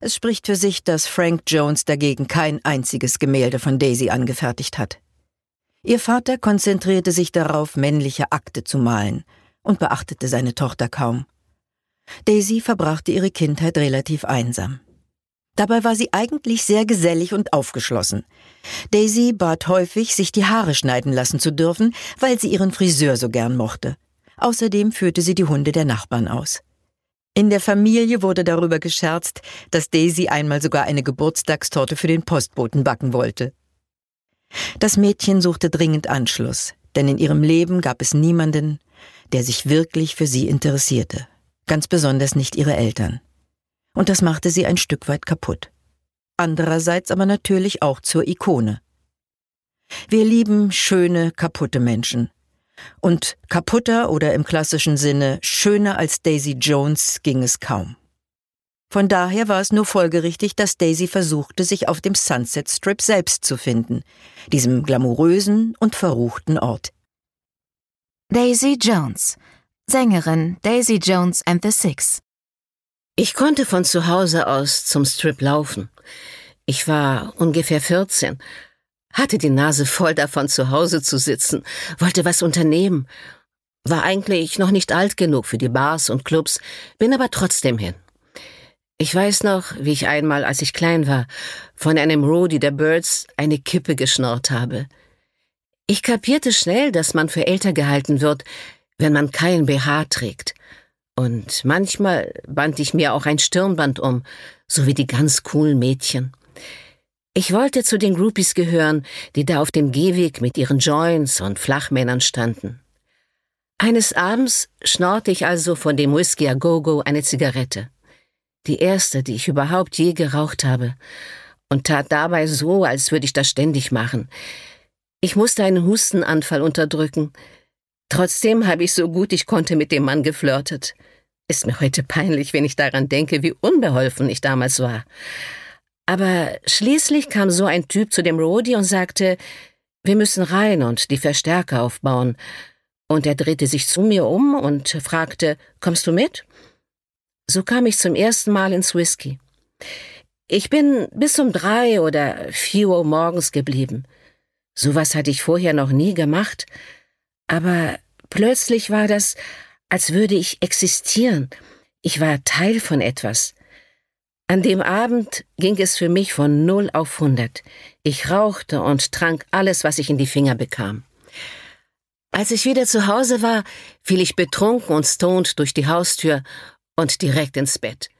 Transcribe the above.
Es spricht für sich, dass Frank Jones dagegen kein einziges Gemälde von Daisy angefertigt hat. Ihr Vater konzentrierte sich darauf, männliche Akte zu malen und beachtete seine Tochter kaum. Daisy verbrachte ihre Kindheit relativ einsam. Dabei war sie eigentlich sehr gesellig und aufgeschlossen. Daisy bat häufig, sich die Haare schneiden lassen zu dürfen, weil sie ihren Friseur so gern mochte. Außerdem führte sie die Hunde der Nachbarn aus. In der Familie wurde darüber gescherzt, dass Daisy einmal sogar eine Geburtstagstorte für den Postboten backen wollte. Das Mädchen suchte dringend Anschluss, denn in ihrem Leben gab es niemanden, der sich wirklich für sie interessierte. Ganz besonders nicht ihre Eltern. Und das machte sie ein Stück weit kaputt. Andererseits aber natürlich auch zur Ikone. Wir lieben schöne, kaputte Menschen. Und kaputter oder im klassischen Sinne schöner als Daisy Jones ging es kaum. Von daher war es nur folgerichtig, dass Daisy versuchte, sich auf dem Sunset Strip selbst zu finden, diesem glamourösen und verruchten Ort. Daisy Jones, Sängerin Daisy Jones and the Six. Ich konnte von zu Hause aus zum Strip laufen. Ich war ungefähr 14, hatte die Nase voll davon, zu Hause zu sitzen, wollte was unternehmen, war eigentlich noch nicht alt genug für die Bars und Clubs, bin aber trotzdem hin. Ich weiß noch, wie ich einmal, als ich klein war, von einem Roadie der Byrds eine Kippe geschnorrt habe. Ich kapierte schnell, dass man für älter gehalten wird, wenn man kein BH trägt. Und manchmal band ich mir auch ein Stirnband um, so wie die ganz coolen Mädchen. Ich wollte zu den Groupies gehören, die da auf dem Gehweg mit ihren Joints und Flachmännern standen. Eines Abends schnorrte ich also von dem Whisky a Go-Go eine Zigarette. Die erste, die ich überhaupt je geraucht habe. Und tat dabei so, als würde ich das ständig machen. Ich musste einen Hustenanfall unterdrücken. Trotzdem habe ich so gut ich konnte mit dem Mann geflirtet. Ist mir heute peinlich, wenn ich daran denke, wie unbeholfen ich damals war. Aber schließlich kam so ein Typ zu dem Roadie und sagte, wir müssen rein und die Verstärker aufbauen. Und er drehte sich zu mir um und fragte, kommst du mit? So kam ich zum ersten Mal ins Whisky. Ich bin bis um 3 oder 4 Uhr morgens geblieben. Sowas hatte ich vorher noch nie gemacht. Aber plötzlich war das, als würde ich existieren. Ich war Teil von etwas. An dem Abend ging es für mich von 0 auf 100. Ich rauchte und trank alles, was ich in die Finger bekam. Als ich wieder zu Hause war, fiel ich betrunken und stoned durch die Haustür und direkt ins Bett.